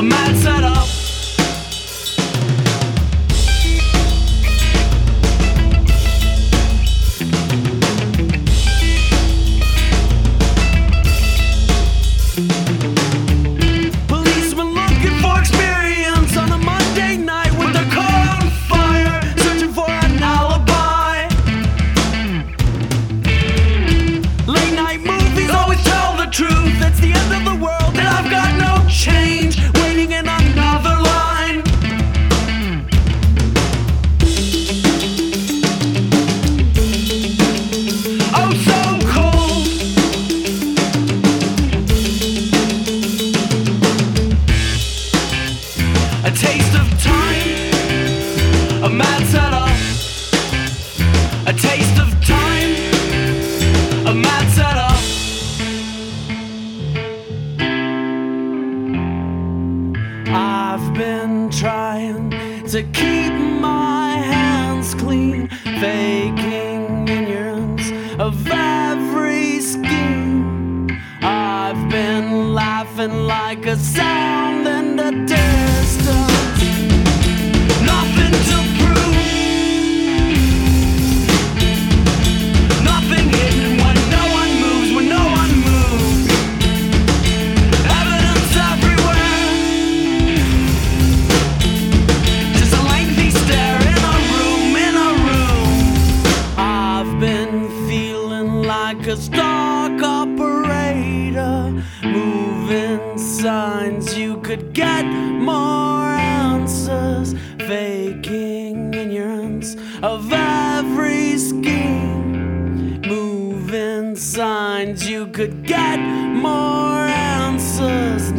a mad setup. Policemen looking for experience on a Monday night with their car on fire, searching for an alibi. Late night movies always tell the truth. It's the end of the world and I've got no change, waiting in another line. Oh, so cold. A taste of time, a mad setup. A taste of time, a mad setup. I've been trying to keep my hands clean, faking ignorance of every scheme. I've been laughing like a sound in the distance. Nothing to prove, nothing hidden when no one moves, when no one moves. Evidence everywhere, just a lengthy stare in a room, in a room. I've been feeling like a stock operator, moving signs you could get more answers, faking ignorance of every scheme, moving signs you could get more answers.